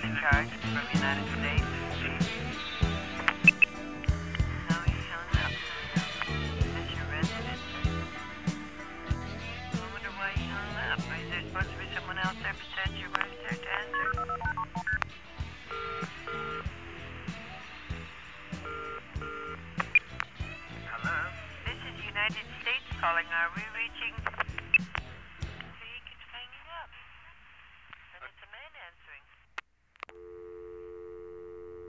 in charge from the United States. No, he hung up. Is this your residence? I wonder why he hung up. Is there supposed to be someone else there besides your wife there to answer? Hello? This is United States calling. Are we reaching...